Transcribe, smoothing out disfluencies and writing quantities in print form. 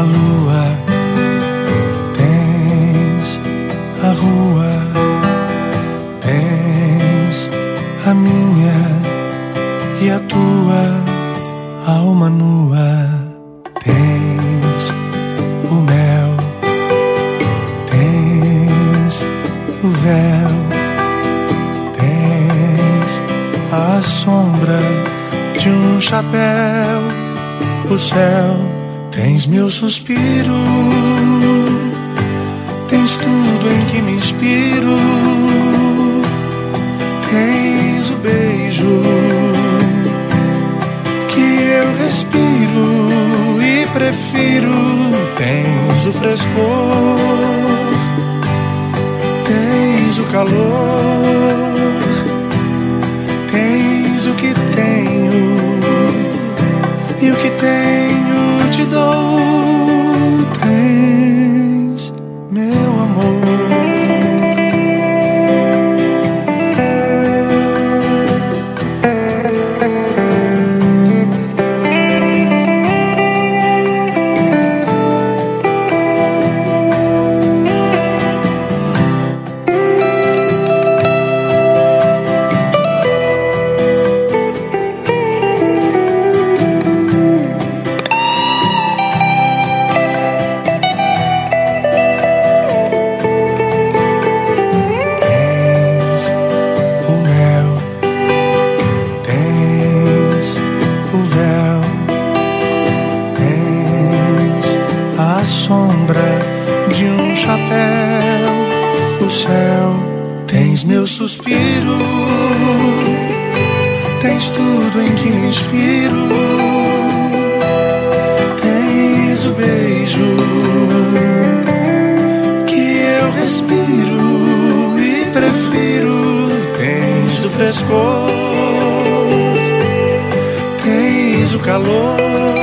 a lua, tens a rua, tens a minha e a tua alma nua. Tens o mel, tens o véu, tens a sombra de um chapéu, o céu. Tens meu suspiro, tens tudo em que me inspiro. Tens o beijo que eu respiro e prefiro. Tens o frescor, tens o calor, tens o que tenho e o que tenho te dou. Tens meu amor. De um chapéu, o céu. Tens meu suspiro, tens tudo em que me inspiro. Tens o beijo que eu respiro e prefiro. Tens o frescor, tens o calor,